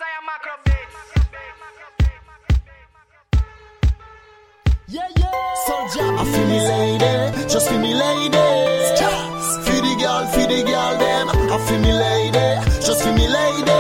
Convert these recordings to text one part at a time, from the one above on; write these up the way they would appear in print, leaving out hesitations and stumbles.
Yeah, yeah. Soldier, I feel me lady, just feel me lady. Feel the girl, them. I feel me lady, just feel me lady.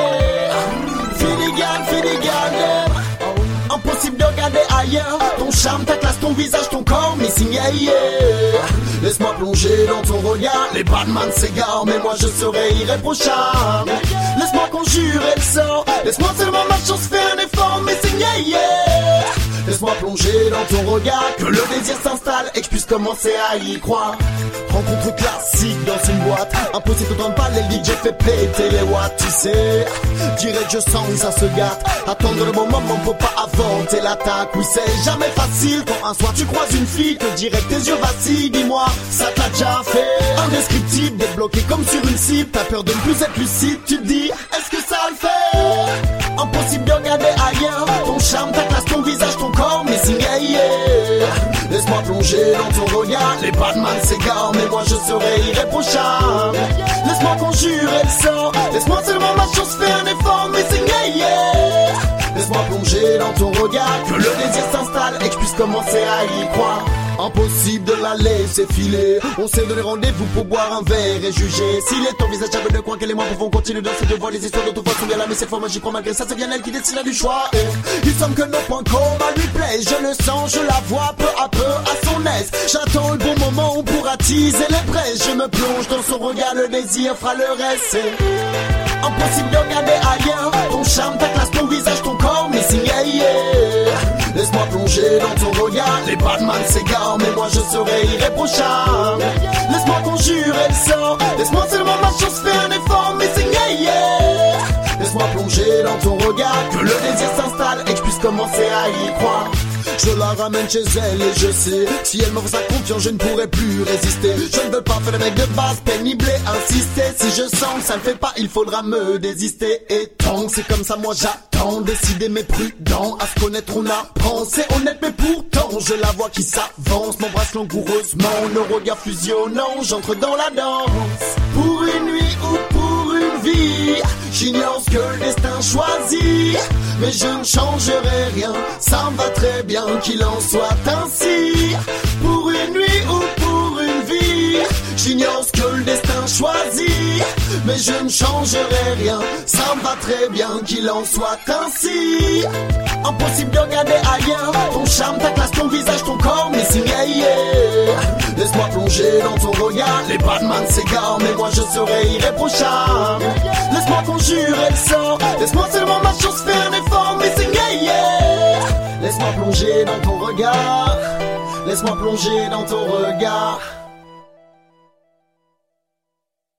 Feel the girl, them. Impossible de regarder ailleurs. Ton charme, ta classe, ton visage, ton corps, missing, yeah, yeah. Laisse-moi plonger dans ton regard. Les badman s'égarent, mais moi je serai irréprochable. Laisse-moi conjurer le sort. Laisse-moi seulement ma chance faire un effort, missing, yeah, yeah. Laisse-moi plonger dans ton regard, que le désir s'installe et que je puisse commencer à y croire. Rencontre classique dans une boîte, impossible d'entendre parler le DJ fait péter les watts, tu sais. Dirais que je sens que ça se gâte, attendre le bon moment, faut pas inventer l'attaque. Oui, c'est jamais facile quand un soir tu croises une fille, que direct tes yeux vacillent, dis-moi, ça t'a déjà fait. Indescriptible, débloqué comme sur une cible, t'as peur de ne plus être lucide, tu te dis, est-ce que ça le fait? Impossible de regarder ailleurs, ton charme, ta classe, ton visage, ton corps, missing, yeah, yeah. Laisse-moi plonger dans ton regard, les badman s'égarent, mais moi je serai irréprochable. Laisse-moi conjurer le sort, laisse-moi seulement ma chance faire un effort, missing, yeah, yeah. Laisse-moi plonger dans ton regard, que le désir s'installe et que je puisse commencer à y croire. Impossible de la laisser filer. On s'est donné rendez-vous pour boire un verre et juger s'il est envisageable de croire qu'elle et moi pouvons continuer dans cette voie. Les histoires d'autrefois sont bien là, mais cette fois moi j'y crois malgré ça. C'est bien elle qui décide du choix. Et il semble que nos points communs lui plaisent. Je le sens, je la vois peu à peu à son aise. J'attends le bon moment où on pourra teaser les braises. Je me plonge dans son regard, le désir fera le reste. C'est impossible de regarder ailleurs. Ton charme, ta classe, ton visage, ton corps, missing, yeah, yeah. Laisse-moi plonger dans ton regard, les badman s'égarent, mais moi je serai irréprochable. Laisse-moi conjurer le sort, laisse-moi seulement ma chance faire un effort, missing, yeah, yeah. Laisse-moi plonger dans ton regard, que le désir s'installe et que je puisse commencer à y croire. Je la ramène chez elle et je sais, si elle m'offre sa confiance, je ne pourrai plus résister. Je ne veux pas faire le mec de base, pénible et insister. Si je sens que ça ne fait pas, il faudra me désister. Et tant que c'est comme ça, moi j'attends, décidé mais prudent. À se connaître on apprend, c'est honnête mais pourtant je la vois qui s'avance, m'embrasse langoureusement, nos regards fusionnant, j'entre dans la danse. Pour une nuit ou pour une vie, j'ignore ce que le destin choisit, mais je ne changerai rien, ça me va très bien qu'il en soit ainsi. Pour une nuit ou pour une vie, j'ignore ce que le destin choisit, mais je ne changerai rien, ça me va très bien qu'il en soit ainsi. Impossible de regarder ailleurs, ton charme, ta classe, ton visage, ton corps, missing, yeah, yeah. Laisse-moi plonger dans ton regard, les badman s'égarent, mais moi je serai irréprochable. Laisse-moi conjurer le sort, laisse-moi seulement ma chance faire un effort, missing, yeah, yeah. Laisse-moi plonger dans ton regard, laisse-moi plonger dans ton regard.